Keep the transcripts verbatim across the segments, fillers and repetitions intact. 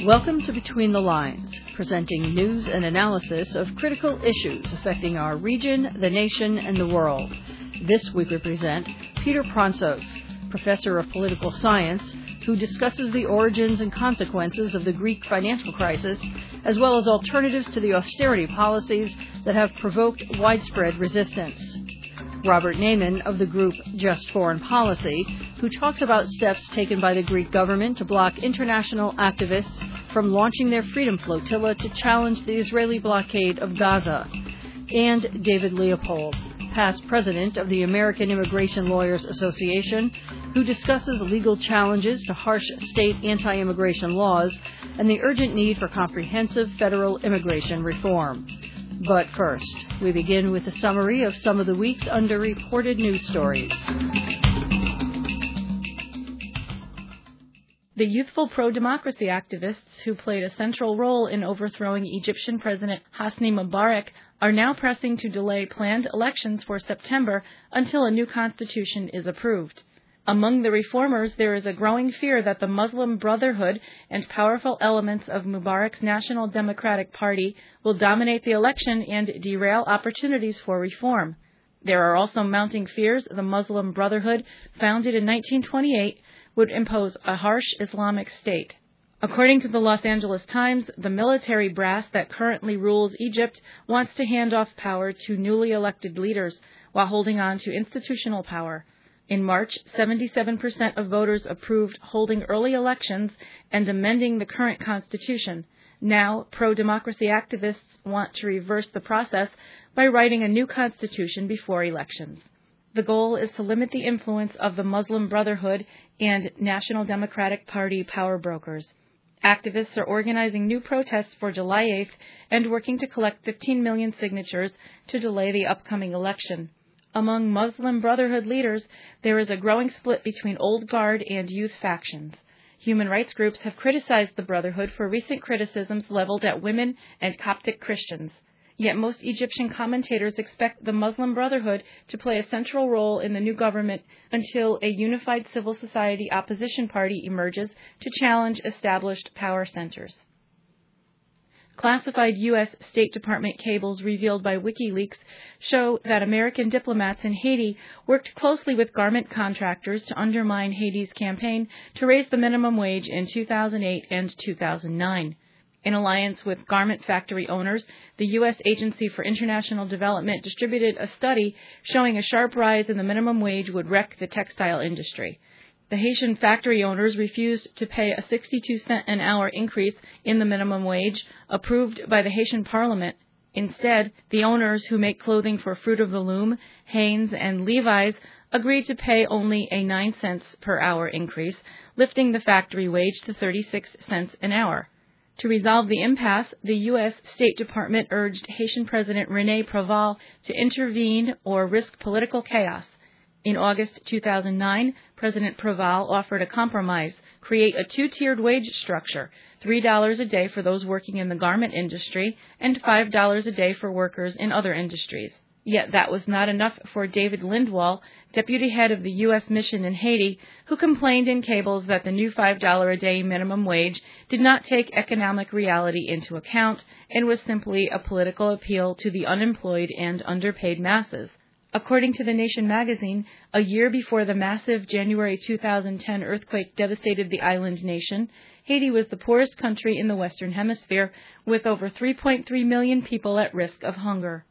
Welcome to Between the Lines, presenting news and analysis of critical issues affecting our region, the nation, and the world. This week we present Peter Pronsos, professor of political science, who discusses the origins and consequences of the Greek financial crisis, as well as alternatives to the austerity policies that have provoked widespread resistance. Robert Naiman of the group Just Foreign Policy, who talks about steps taken by the Greek government to block international activists from launching their Freedom Flotilla to challenge the Israeli blockade of Gaza. And David Leopold, past president of the American Immigration Lawyers Association, who discusses legal challenges to harsh state anti-immigration laws and the urgent need for comprehensive federal immigration reform. But first, we begin with a summary of some of the week's underreported news stories. The youthful pro-democracy activists who played a central role in overthrowing Egyptian President Hosni Mubarak are now pressing to delay planned elections for September until a new constitution is approved. Among the reformers, there is a growing fear that the Muslim Brotherhood and powerful elements of Mubarak's National Democratic Party will dominate the election and derail opportunities for reform. There are also mounting fears the Muslim Brotherhood, founded in nineteen twenty-eight, would impose a harsh Islamic state. According to the Los Angeles Times, the military brass that currently rules Egypt wants to hand off power to newly elected leaders while holding on to institutional power. In March, seventy-seven percent of voters approved holding early elections and amending the current constitution. Now, pro-democracy activists want to reverse the process by writing a new constitution before elections. The goal is to limit the influence of the Muslim Brotherhood and National Democratic Party power brokers. Activists are organizing new protests for July eighth and working to collect fifteen million signatures to delay the upcoming election. Among Muslim Brotherhood leaders, there is a growing split between old guard and youth factions. Human rights groups have criticized the Brotherhood for recent criticisms leveled at women and Coptic Christians. Yet most Egyptian commentators expect the Muslim Brotherhood to play a central role in the new government until a unified civil society opposition party emerges to challenge established power centers. Classified U S State Department cables revealed by WikiLeaks show that American diplomats in Haiti worked closely with garment contractors to undermine Haiti's campaign to raise the minimum wage in two thousand eight and two thousand nine. In alliance with garment factory owners, the U S Agency for International Development distributed a study showing a sharp rise in the minimum wage would wreck the textile industry. The Haitian factory owners refused to pay a sixty-two cent an hour increase in the minimum wage approved by the Haitian parliament. Instead, the owners, who make clothing for Fruit of the Loom, Hanes, and Levi's, agreed to pay only a nine cents per hour increase, lifting the factory wage to thirty-six cents an hour. To resolve the impasse, the U S State Department urged Haitian President René Préval to intervene or risk political chaos. In August two thousand nine, President Préval offered a compromise: create a two-tiered wage structure, three dollars a day for those working in the garment industry and five dollars a day for workers in other industries. Yet that was not enough for David Lindwall, deputy head of the U S mission in Haiti, who complained in cables that the new five dollars a day minimum wage did not take economic reality into account and was simply a political appeal to the unemployed and underpaid masses. According to The Nation magazine, a year before the massive January two thousand ten earthquake devastated the island nation, Haiti was the poorest country in the Western Hemisphere, with over three point three million people at risk of hunger.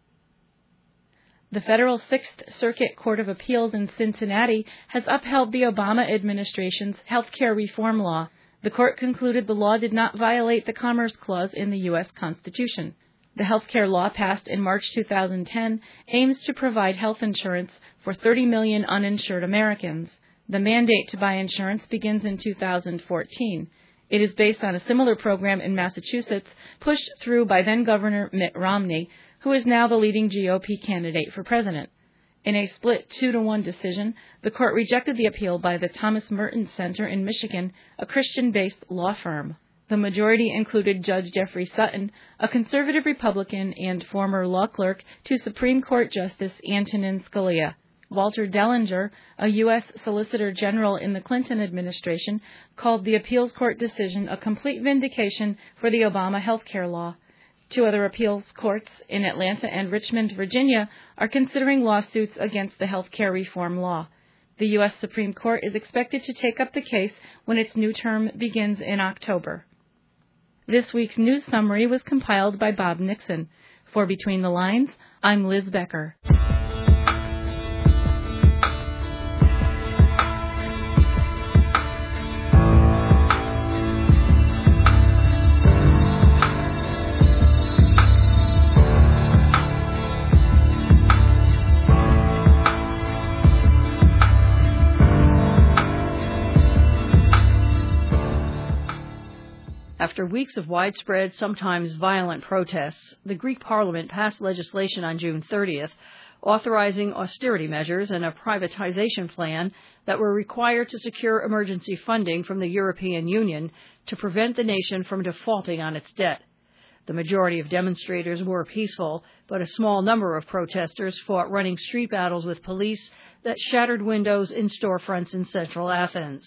The Federal Sixth Circuit Court of Appeals in Cincinnati has upheld the Obama administration's health care reform law. The court concluded the law did not violate the Commerce Clause in the U S Constitution. The health care law, passed in March two thousand ten, aims to provide health insurance for thirty million uninsured Americans. The mandate to buy insurance begins in two thousand fourteen. It is based on a similar program in Massachusetts, pushed through by then-Governor Mitt Romney, who is now the leading G O P candidate for president. In a split two to one decision, the court rejected the appeal by the Thomas Merton Center in Michigan, a Christian-based law firm. The majority included Judge Jeffrey Sutton, a conservative Republican and former law clerk to Supreme Court Justice Antonin Scalia. Walter Dellinger, a U S Solicitor General in the Clinton administration, called the appeals court decision a complete vindication for the Obama health care law. Two other appeals courts in Atlanta and Richmond, Virginia, are considering lawsuits against the health care reform law. The U S Supreme Court is expected to take up the case when its new term begins in October. This week's news summary was compiled by Bob Nixon. For Between the Lines, I'm Liz Becker. After weeks of widespread, sometimes violent protests, the Greek parliament passed legislation on June thirtieth authorizing austerity measures and a privatization plan that were required to secure emergency funding from the European Union to prevent the nation from defaulting on its debt. The majority of demonstrators were peaceful, but a small number of protesters fought running street battles with police that shattered windows in storefronts in central Athens.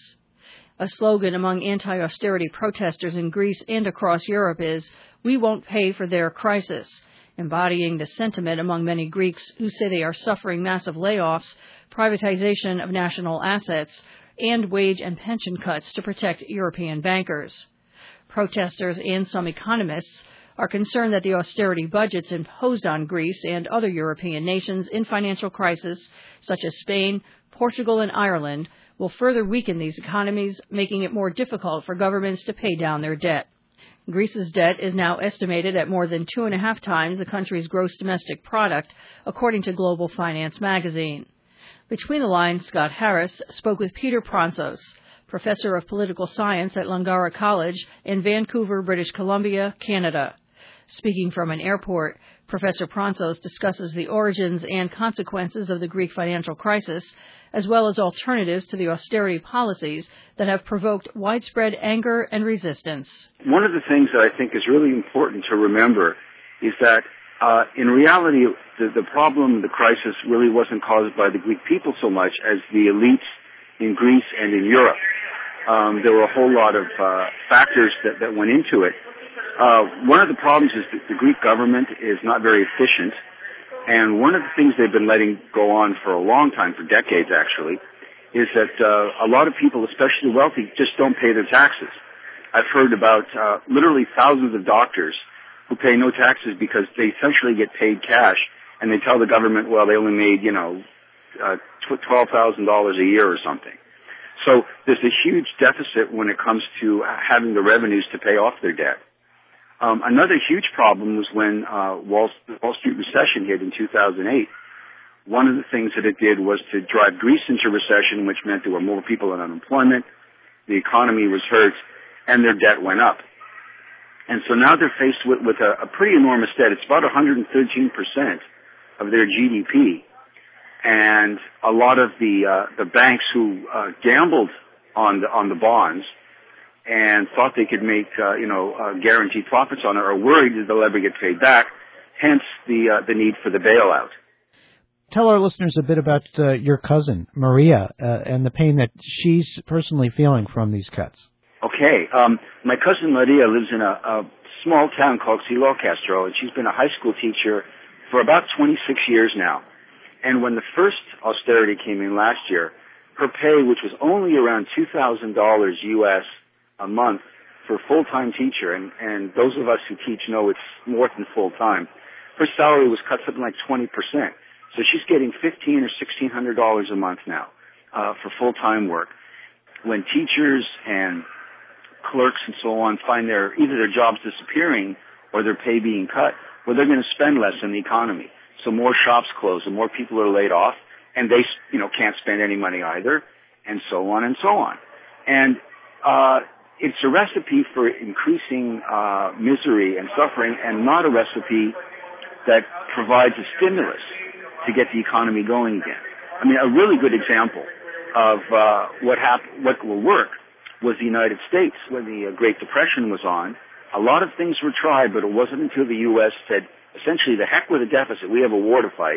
A slogan among anti-austerity protesters in Greece and across Europe is, "We won't pay for their crisis," embodying the sentiment among many Greeks who say they are suffering massive layoffs, privatization of national assets, and wage and pension cuts to protect European bankers. Protesters and some economists are concerned that the austerity budgets imposed on Greece and other European nations in financial crisis, such as Spain, Portugal, and Ireland, will further weaken these economies, making it more difficult for governments to pay down their debt. Greece's debt is now estimated at more than two and a half times the country's gross domestic product, according to Global Finance magazine. Between the Lines, Scott Harris spoke with Peter Pronsos, professor of political science at Langara College in Vancouver, British Columbia, Canada. Speaking from an airport, Professor Pronsos discusses the origins and consequences of the Greek financial crisis, as well as alternatives to the austerity policies that have provoked widespread anger and resistance. One of the things that I think is really important to remember is that uh, in reality, the, the problem, the crisis, really wasn't caused by the Greek people so much as the elites in Greece and in Europe. Um, there were a whole lot of uh, factors that, that went into it. Uh, one of the problems is that the Greek government is not very efficient, and one of the things they've been letting go on for a long time, for decades actually, is that uh, a lot of people, especially the wealthy, just don't pay their taxes. I've heard about uh, literally thousands of doctors who pay no taxes because they essentially get paid cash, and they tell the government, well, they only made, you know, uh, twelve thousand dollars a year or something. So there's a huge deficit when it comes to having the revenues to pay off their debt. Um, another huge problem was when uh, Wall, Wall Street recession hit in two thousand eight. One of the things that it did was to drive Greece into recession, which meant there were more people on unemployment, the economy was hurt, and their debt went up. And so now they're faced with, with a, a pretty enormous debt. It's about one hundred thirteen percent of their G D P. And a lot of the uh, the banks who uh, gambled on the, on the bonds and thought they could make, uh, you know, uh, guaranteed profits on it, are worried that they'll ever get paid back, hence the uh, the need for the bailout. Tell our listeners a bit about uh, your cousin, Maria, uh, and the pain that she's personally feeling from these cuts. Okay. Um, my cousin Maria lives in a, a small town called Silo Castro, and she's been a high school teacher for about twenty-six years now. And when the first austerity came in last year, her pay, which was only around two thousand dollars U S a month for a full-time teacher, and, and those of us who teach know it's more than full-time, her salary was cut something like twenty percent. So she's getting fifteen hundred dollars or sixteen hundred dollars a month now uh, for full-time work. When teachers and clerks and so on find their either their jobs disappearing or their pay being cut, well, they're going to spend less in the economy. So more shops close and more people are laid off, and they, you know, can't spend any money either, and so on and so on. And uh it's a recipe for increasing uh misery and suffering, and not a recipe that provides a stimulus to get the economy going again. I mean, a really good example of uh what hap- what will work was the United States. When the uh, Great Depression was on, a lot of things were tried, but it wasn't until the U S said, essentially, the heck with the deficit, we have a war to fight,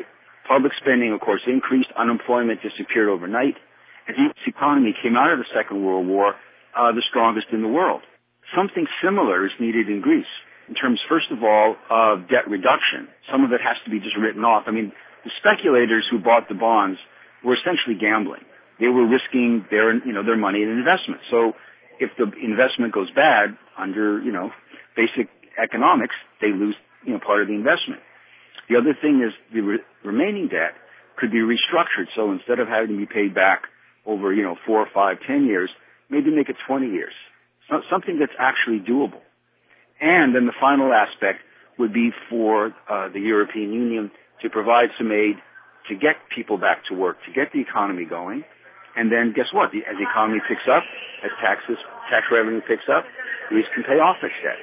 Public spending, of course, increased. Unemployment disappeared overnight. And the economy came out of the Second World War uh, the strongest in the world. Something similar is needed in Greece in terms, first of all, of debt reduction. Some of it has to be just written off. I mean, the speculators who bought the bonds were essentially gambling. They were risking their, you know, their money in investment. So if the investment goes bad under, you know, basic economics, they lose, you know, part of the investment. The other thing is the re- remaining debt could be restructured. So instead of having to be paid back over, you know, four, five, ten years, maybe make it twenty years. So something that's actually doable. And then the final aspect would be for uh, the European Union to provide some aid to get people back to work, to get the economy going. And then guess what? The, as the economy picks up, as taxes, tax revenue picks up, Greece can pay off its debt.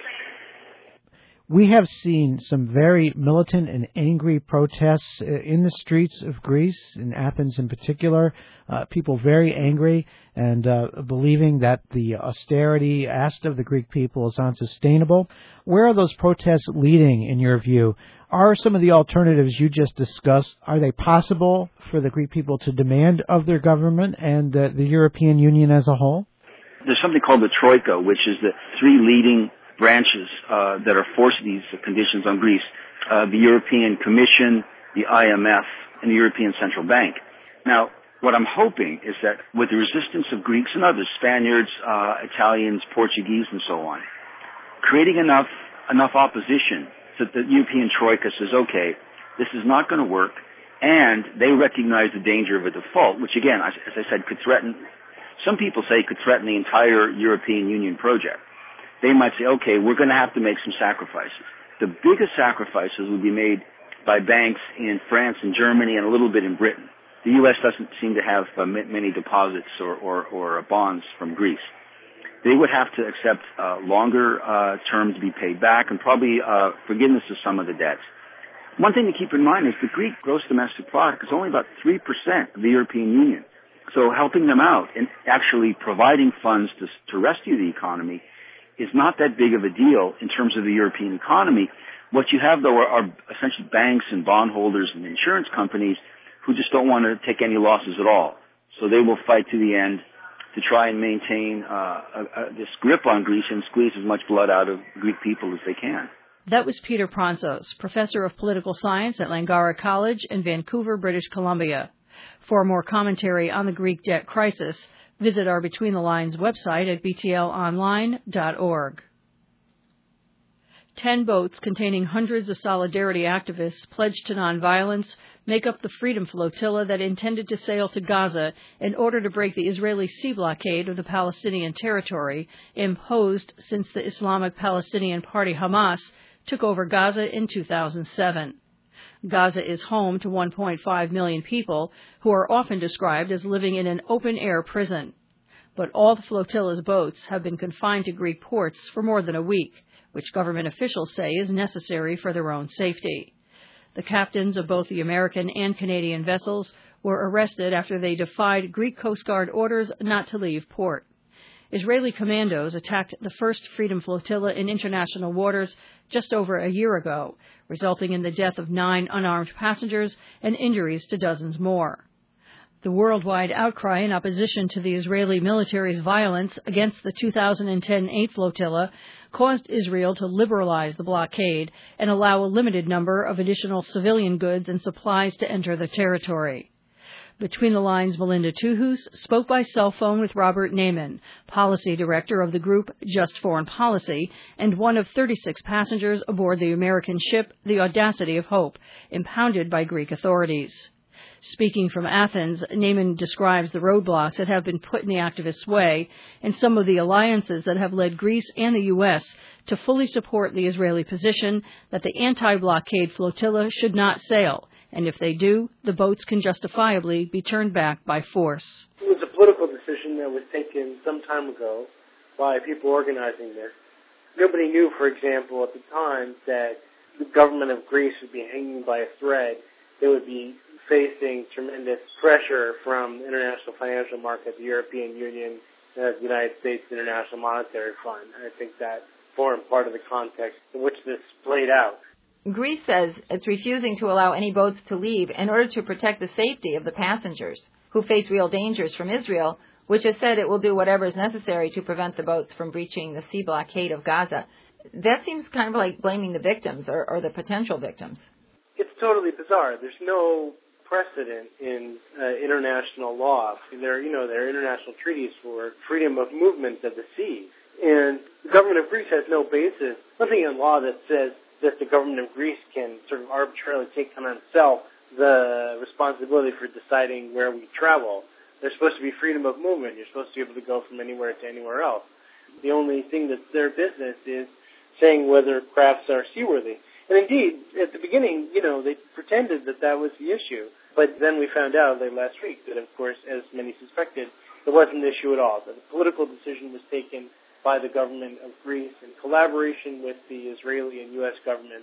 We have seen some very militant and angry protests in the streets of Greece, in Athens in particular. Uh, people very angry and uh, believing that the austerity asked of the Greek people is unsustainable. Where are those protests leading, in your view? Are some of the alternatives you just discussed, are they possible for the Greek people to demand of their government and uh, the European Union as a whole? There's something called the Troika, which is the three leading branches uh, that are forcing these conditions on Greece, uh, the European Commission, the I M F, and the European Central Bank. Now, what I'm hoping is that with the resistance of Greeks and others, Spaniards, uh, Italians, Portuguese, and so on, creating enough enough opposition so that the European Troika says, okay, this is not going to work, and they recognize the danger of a default, which again, as I said, could threaten, some people say could threaten the entire European Union project. They might say, okay, we're going to have to make some sacrifices. The biggest sacrifices will be made by banks in France and Germany and a little bit in Britain. The U S doesn't seem to have uh, many deposits or, or, or bonds from Greece. They would have to accept uh, longer uh, terms to be paid back and probably uh, forgiveness of some of the debts. One thing to keep in mind is the Greek gross domestic product is only about three percent of the European Union. So helping them out and actually providing funds to, to rescue the economy is not that big of a deal in terms of the European economy. What you have, though, are, are essentially banks and bondholders and insurance companies who just don't want to take any losses at all. So they will fight to the end to try and maintain uh, a, a, this grip on Greece and squeeze as much blood out of Greek people as they can. That was Peter Prontzos, professor of political science at Langara College in Vancouver, British Columbia. For more commentary on the Greek debt crisis, visit our Between the Lines website at b t l online dot org. Ten boats containing hundreds of Solidarity activists pledged to nonviolence make up the Freedom Flotilla that intended to sail to Gaza in order to break the Israeli sea blockade of the Palestinian territory imposed since the Islamic Palestinian Party Hamas took over Gaza in two thousand seven. Gaza is home to one point five million people who are often described as living in an open-air prison. But all the flotilla's boats have been confined to Greek ports for more than a week, which government officials say is necessary for their own safety. The captains of both the American and Canadian vessels were arrested after they defied Greek Coast Guard orders not to leave port. Israeli commandos attacked the first Freedom Flotilla in international waters just over a year ago, resulting in the death of nine unarmed passengers and injuries to dozens more. The worldwide outcry in opposition to the Israeli military's violence against the two thousand ten eighth flotilla caused Israel to liberalize the blockade and allow a limited number of additional civilian goods and supplies to enter the territory. Between the Lines' Melinda Tuhus spoke by cell phone with Robert Naiman, policy director of the group Just Foreign Policy, and one of thirty-six passengers aboard the American ship The Audacity of Hope, impounded by Greek authorities. Speaking from Athens, Naiman describes the roadblocks that have been put in the activists' way and some of the alliances that have led Greece and the U S to fully support the Israeli position that the anti-blockade flotilla should not sail, and if they do, the boats can justifiably be turned back by force. It was a political decision that was taken some time ago by people organizing this. Nobody knew, for example, at the time that the government of Greece would be hanging by a thread. They would be facing tremendous pressure from the international financial market, the European Union, and the United States International Monetary Fund. And I think that formed part of the context in which this played out. Greece says it's refusing to allow any boats to leave in order to protect the safety of the passengers, who face real dangers from Israel, which has said it will do whatever is necessary to prevent the boats from breaching the sea blockade of Gaza. That seems kind of like blaming the victims or, or the potential victims. It's totally bizarre. There's no precedent in uh, international law. There, you know, there are international treaties for freedom of movement of the sea, and the government of Greece has no basis, nothing in law that says that the government of Greece can sort of arbitrarily take on itself the responsibility for deciding where we travel. There's supposed to be freedom of movement. You're supposed to be able to go from anywhere to anywhere else. The only thing that's their business is saying whether crafts are seaworthy. And indeed, at the beginning, you know, they pretended that that was the issue. But then we found out late last week that, of course, as many suspected, it wasn't an issue at all. That a political decision was taken by the government of Greece in collaboration with the Israeli and U S government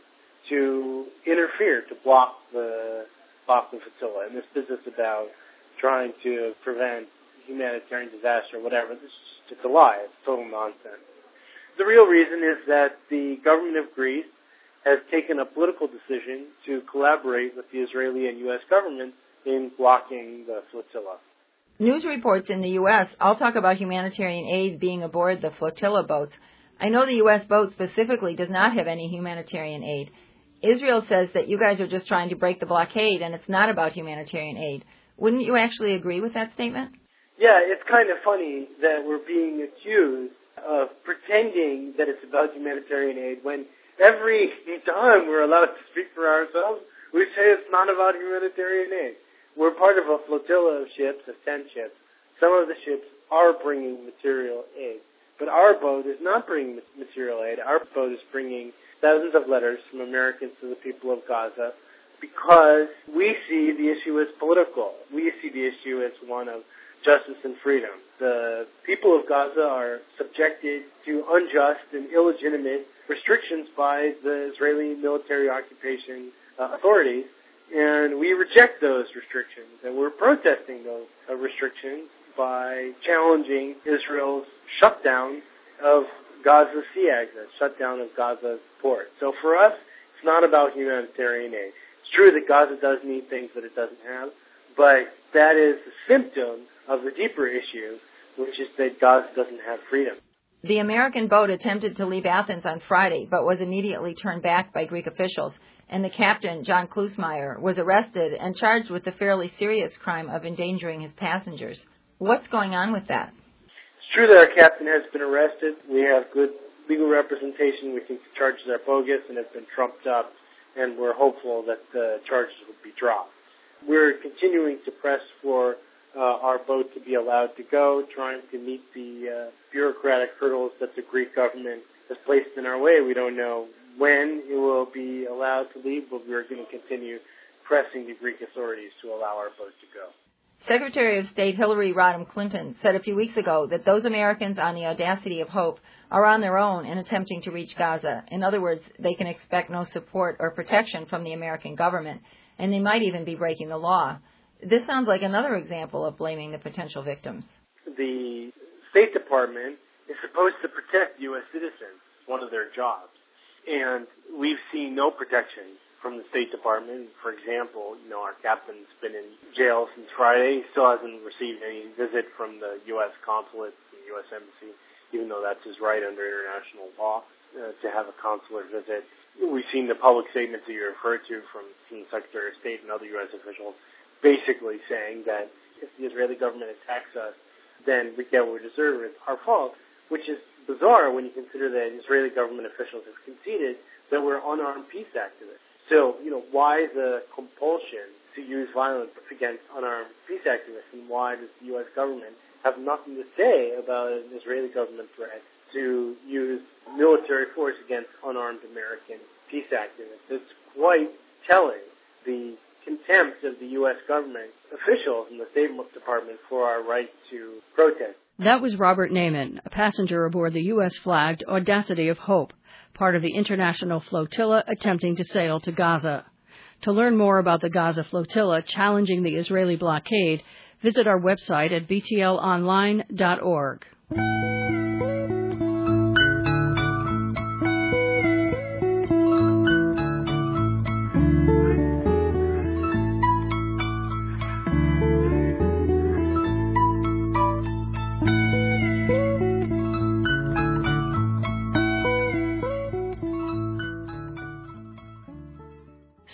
to interfere, to block the, block the flotilla. And this business about trying to prevent humanitarian disaster or whatever, this is just a lie. It's total nonsense. The real reason is that the government of Greece has taken a political decision to collaborate with the Israeli and U S government in blocking the flotilla. News reports in the U S all talk about humanitarian aid being aboard the flotilla boats. I know the U S boat specifically does not have any humanitarian aid. Israel says that you guys are just trying to break the blockade and it's not about humanitarian aid. Wouldn't you actually agree with that statement? Yeah, it's kind of funny that we're being accused of pretending that it's about humanitarian aid when every time we're allowed to speak for ourselves, we say it's not about humanitarian aid. We're part of a flotilla of ships, of ten ships. Some of the ships are bringing material aid. But our boat is not bringing material aid. Our boat is bringing thousands of letters from Americans to the people of Gaza because we see the issue as political. We see the issue as one of justice and freedom. The people of Gaza are subjected to unjust and illegitimate restrictions by the Israeli military occupation uh, authorities, and we reject those restrictions, and we're protesting those uh, restrictions by challenging Israel's shutdown of Gaza's sea access, shutdown of Gaza's port. So for us, it's not about humanitarian aid. It's true that Gaza does need things that it doesn't have, but that is a symptom of the deeper issue, which is that Gaza doesn't have freedom. The American boat attempted to leave Athens on Friday, but was immediately turned back by Greek officials, and the captain, John Klusmeyer, was arrested and charged with the fairly serious crime of endangering his passengers. What's going on with that? It's true that our captain has been arrested. We have good legal representation. We think the charges are bogus and have been trumped up, and we're hopeful that the charges will be dropped. We're continuing to press for uh, our boat to be allowed to go, trying to meet the uh, bureaucratic hurdles that the Greek government has placed in our way. We don't know when it will be allowed to leave, but we're going to continue pressing the Greek authorities to allow our boat to go. Secretary of State Hillary Rodham Clinton said a few weeks ago that those Americans on the Audacity of Hope are on their own in attempting to reach Gaza. In other words, they can expect no support or protection from the American government, and they might even be breaking the law. This sounds like another example of blaming the potential victims. The State Department is supposed to protect U S citizens. It's one of their jobs. And we've seen no protection from the State Department. For example, you know, our captain's been in jail since Friday. He still hasn't received any visit from the U S consulate, the U S embassy, even though that's his right under international law uh, to have a consular visit. We've seen the public statements that you referred to from, from the Secretary of State and other U S officials basically saying that if the Israeli government attacks us, then we get what we deserve. It's our fault, which is bizarre when you consider that Israeli government officials have conceded that we're unarmed peace activists. So, you know, why the compulsion to use violence against unarmed peace activists, and why does the U S government have nothing to say about an Israeli government threat to use military force against unarmed American peace activists? It's quite telling, the contempt of the U S government officials in the State Department for our right to protest. That was Robert Naiman, a passenger aboard the U S-flagged Audacity of Hope, part of the international flotilla attempting to sail to Gaza. To learn more about the Gaza flotilla challenging the Israeli blockade, visit our website at b t l online dot org.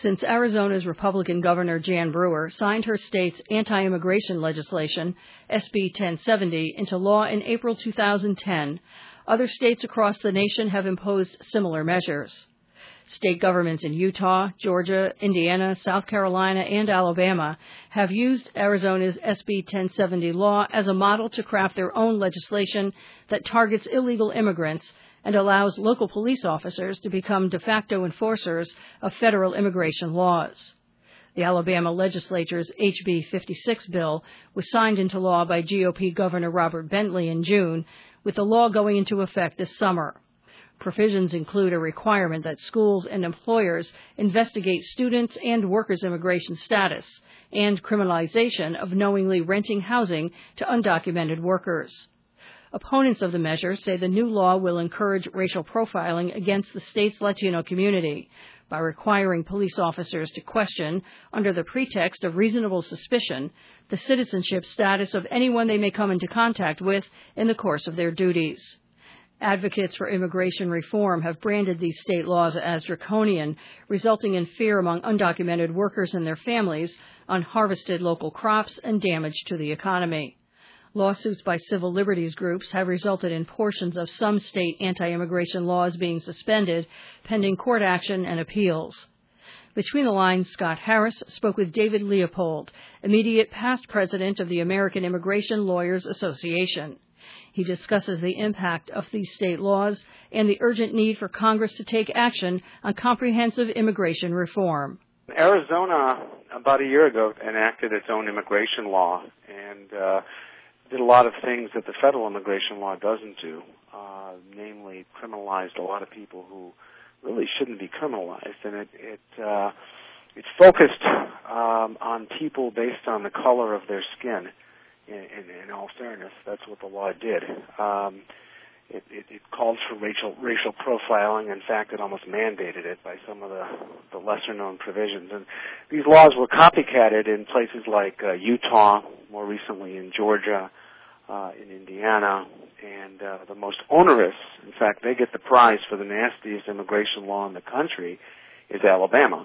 since Arizona's Republican Governor Jan Brewer signed her state's anti-immigration legislation, S B ten seventy, into law in April two thousand ten, other states across the nation have imposed similar measures. State governments in Utah, Georgia, Indiana, South Carolina, and Alabama have used Arizona's S B ten seventy law as a model to craft their own legislation that targets illegal immigrants and allows local police officers to become de facto enforcers of federal immigration laws. The Alabama legislature's H B fifty-six bill was signed into law by G O P Governor Robert Bentley in June, with the law going into effect this summer. Provisions include a requirement that schools and employers investigate students' and workers' immigration status and criminalization of knowingly renting housing to undocumented workers. Opponents of the measure say the new law will encourage racial profiling against the state's Latino community by requiring police officers to question, under the pretext of reasonable suspicion, the citizenship status of anyone they may come into contact with in the course of their duties. Advocates for immigration reform have branded these state laws as draconian, resulting in fear among undocumented workers and their families, unharvested local crops, and damage to the economy. Lawsuits by civil liberties groups have resulted in portions of some state anti-immigration laws being suspended, pending court action and appeals. Between the lines, Scott Harris spoke with David Leopold, immediate past president of the American Immigration Lawyers Association. He discusses the impact of these state laws and the urgent need for Congress to take action on comprehensive immigration reform. Arizona, about a year ago, enacted its own immigration law and uh, did a lot of things that the federal immigration law doesn't do, uh, namely criminalized a lot of people who really shouldn't be criminalized. And it it, uh, it focused um, on people based on the color of their skin. In, in, in all fairness, that's what the law did. Um, it, it, it called for racial racial profiling. In fact, it almost mandated it by some of the, the lesser-known provisions. And these laws were copycatted in places like uh, Utah, more recently in Georgia, uh, in Indiana, and uh, the most onerous, in fact, they get the prize for the nastiest immigration law in the country, is Alabama.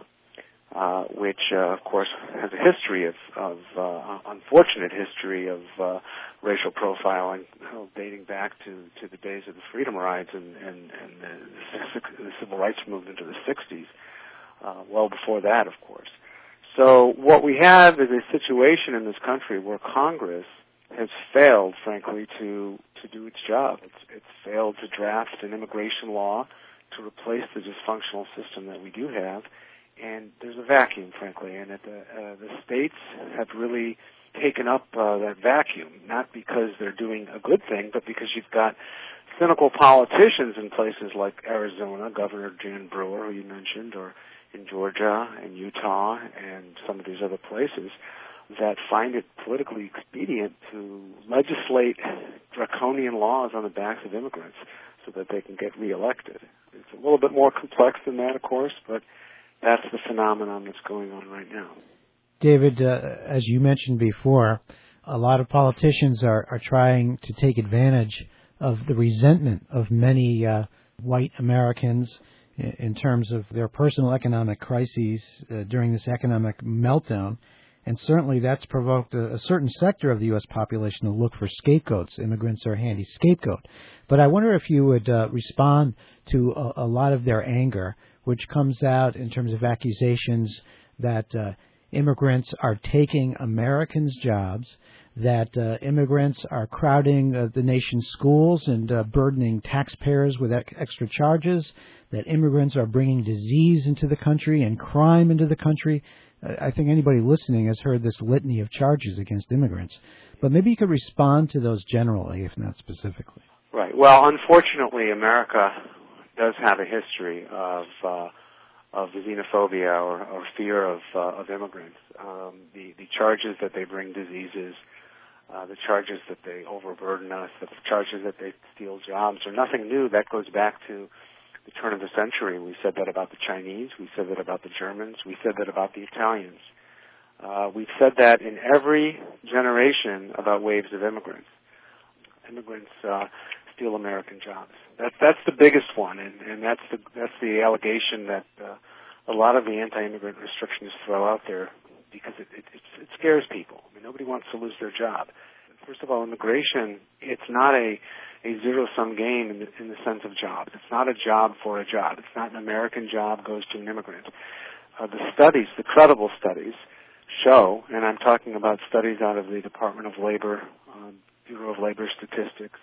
Uh, which, uh, of course, has a history of, of uh, unfortunate history of uh, racial profiling, well, dating back to, to the days of the Freedom Rides and, and, and the, the Civil Rights Movement of the sixties, uh, well before that, of course. So what we have is a situation in this country where Congress has failed, frankly, to, to do its job. It's, it's failed to draft an immigration law to replace the dysfunctional system that we do have. And there's a vacuum, frankly, and it, uh, uh, the states have really taken up uh, that vacuum, not because they're doing a good thing, but because you've got cynical politicians in places like Arizona, Governor Jan Brewer, who you mentioned, or in Georgia and Utah and some of these other places, that find it politically expedient to legislate draconian laws on the backs of immigrants so that they can get reelected. It's a little bit more complex than that, of course, but that's the phenomenon that's going on right now. David, uh, as you mentioned before, a lot of politicians are, are trying to take advantage of the resentment of many uh, white Americans in, in terms of their personal economic crises uh, during this economic meltdown. And certainly that's provoked a, a certain sector of the U S population to look for scapegoats. Immigrants are a handy scapegoat. But I wonder if you would uh, respond to a, a lot of their anger, which comes out in terms of accusations that uh, immigrants are taking Americans' jobs, that uh, immigrants are crowding uh, the nation's schools and uh, burdening taxpayers with ex- extra charges, that immigrants are bringing disease into the country and crime into the country. Uh, I think anybody listening has heard this litany of charges against immigrants. But maybe you could respond to those generally, if not specifically. Right. Well, unfortunately, America does have a history of uh, of xenophobia or, or fear of uh, of immigrants. Um, the the charges that they bring diseases, uh, the charges that they overburden us, the charges that they steal jobs are nothing new. That goes back to the turn of the century. We said that about the Chinese. We said that about the Germans. We said that about the Italians. Uh, we've said that in every generation about waves of immigrants. Immigrants uh, steal American jobs. That's that's the biggest one, and, and that's the that's the allegation that uh, a lot of the anti-immigrant restrictions throw out there because it, it, it scares people. I mean, nobody wants to lose their job. First of all, immigration, it's not a, a zero-sum game in the, in the sense of jobs. It's not a job for a job. It's not an American job goes to an immigrant. Uh, the studies, the credible studies, show, and I'm talking about studies out of the Department of Labor, um, Bureau of Labor Statistics,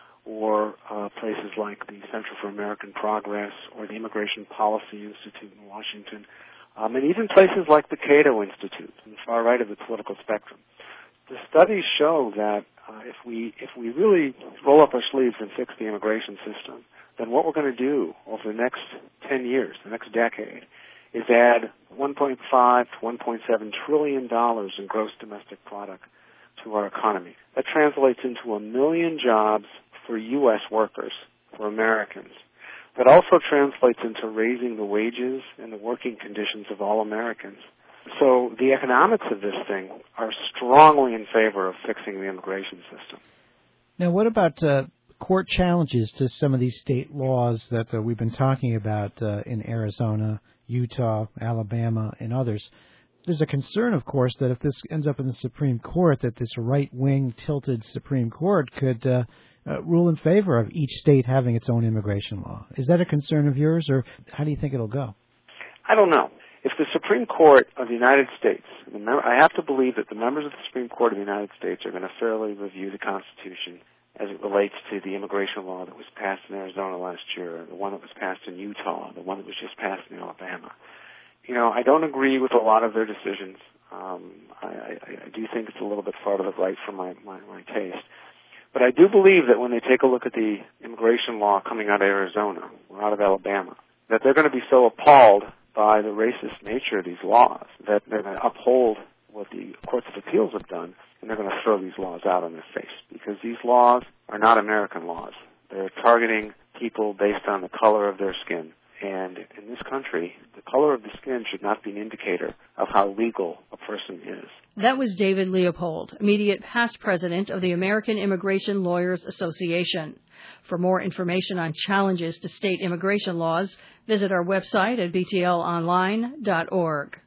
or uh, places like the Center for American Progress or the Immigration Policy Institute in Washington, um, and even places like the Cato Institute on the far right of the political spectrum. The studies show that uh, if we if we really roll up our sleeves and fix the immigration system, then what we're going to do over the next ten years, the next decade, is add one point five to one point seven trillion dollars in gross domestic product to our economy. That translates into a million jobs for U S workers, for Americans. That also translates into raising the wages and the working conditions of all Americans. So the economics of this thing are strongly in favor of fixing the immigration system. Now, what about uh, court challenges to some of these state laws that uh, we've been talking about uh, in Arizona, Utah, Alabama, and others? There's a concern, of course, that if this ends up in the Supreme Court, that this right-wing tilted Supreme Court could uh, uh, rule in favor of each state having its own immigration law. Is that a concern of yours, or how do you think it'll go? I don't know. If the Supreme Court of the United States, the mem- I have to believe that the members of the Supreme Court of the United States are going to fairly review the Constitution as it relates to the immigration law that was passed in Arizona last year, the one that was passed in Utah, the one that was just passed in Alabama. You know, I don't agree with a lot of their decisions. Um, I, I, I do think it's a little bit far to the right for my, my, my taste. But I do believe that when they take a look at the immigration law coming out of Arizona or out of Alabama, that they're going to be so appalled by the racist nature of these laws that they're going to uphold what the courts of appeals have done, and they're going to throw these laws out on their face, because these laws are not American laws. They're targeting people based on the color of their skin. And in this country, the color of the skin should not be an indicator of how legal a person is. That was David Leopold, immediate past president of the American Immigration Lawyers Association. For more information on challenges to state immigration laws, visit our website at b t l online dot org.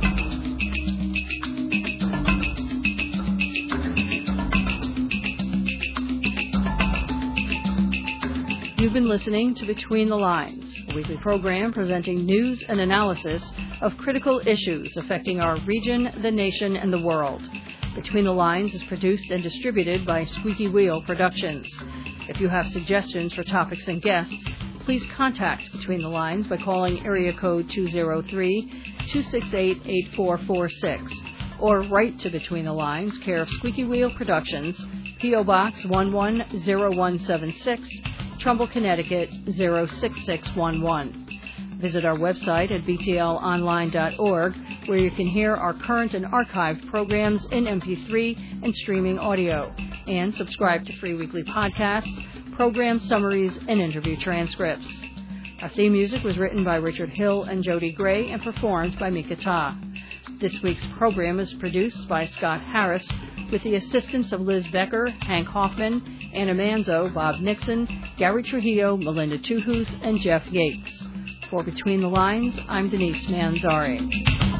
You've been listening to Between the Lines, a weekly program presenting news and analysis of critical issues affecting our region, the nation, and the world. Between the Lines is produced and distributed by Squeaky Wheel Productions. If you have suggestions for topics and guests, please contact Between the Lines by calling area code two oh three, two six eight, eight four four six or write to Between the Lines, care of Squeaky Wheel Productions, P O. Box one one zero one seven six, Trumbull, Connecticut zero six six one one. Visit our website at b t l online dot org, where you can hear our current and archived programs in M P three and streaming audio, and subscribe to free weekly podcasts, program summaries, and interview transcripts. Our theme music was written by Richard Hill and Jody Gray and performed by Mika Ta. This week's program is produced by Scott Harris with the assistance of Liz Becker, Hank Hoffman, Anna Manzo, Bob Nixon, Gary Trujillo, Melinda Tuhus, and Jeff Yates. For Between the Lines, I'm Denise Manzari.